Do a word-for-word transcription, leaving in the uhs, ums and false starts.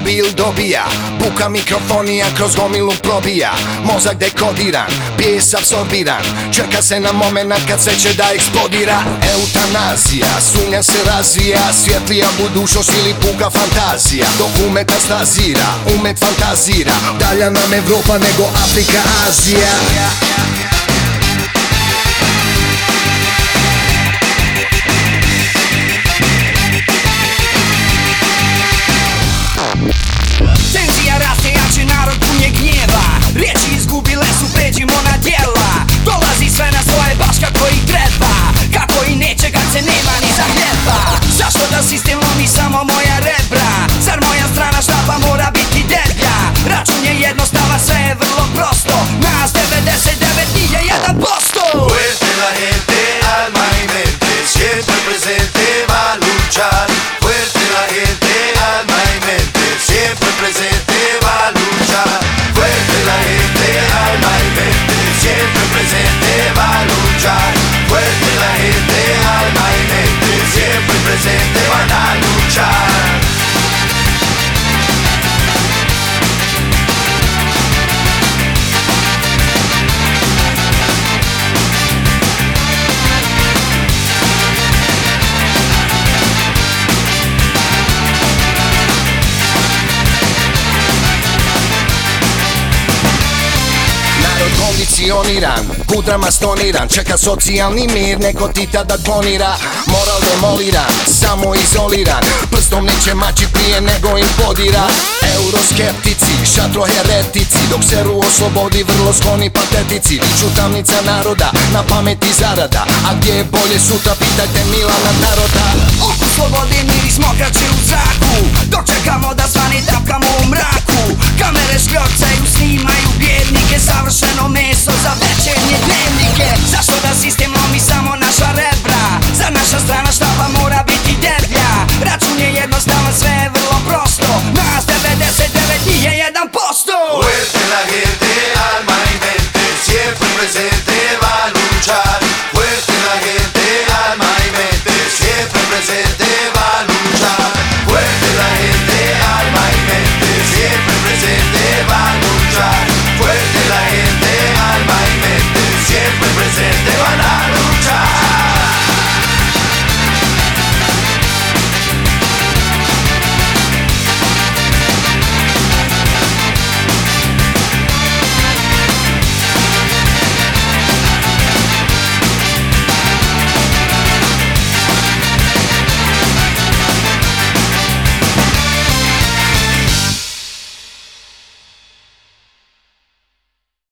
mobil dobija, buka mikrofonija kroz gomilu probija. Mozak dekodiran, bijes apsorbiran, čeka se na moment kad sve će da eksplodira. Eutanazija, sumnja se razvija, svjetlija budućnost ili puka fantazija. Dok umet astazira, umet fantazira, dalja nam Evropa nego Afrika, Azija. Tenzija raste, jači narod punje gnjeva, riječi izgubile su, pređimo na djela. Dolazi sve na svoje baš kako i treba, kako i neće kad se nema ni za hljeba. Zašto da sistem lomi samo moja rebra? Zar moja strana štapa mora biti deblja? Račun je jednostavan, sve je vrlo prosto, nas devedeset devet nije jedan posto. Fuerte la gente, alma y mente, siempre presente va a luchar. Fuerte la gente, alma y mente, siempre presente va a luchar. Fuerte la gente, alma y mente, siempre presente va a luchar. Fuerte la gente, alma y mente, siempre presente van a luchar. Kondicioniran, kudrama stoniran, čeka socijalni mir, neko ti tada klonira. Moral demoliran, samo izoliran, prstom neće maći prije nego im podira. Euroskeptici, šatro heretici, dok seru o slobodi vrlo skloni patetici. Viču tamnica naroda, na pameti zarada, a gdje je bolje sutra pitajte Milana Naroda. Oko slobode miris mokraće u zraku, dok čekamo da zvani tapkamo u mraku. Kamera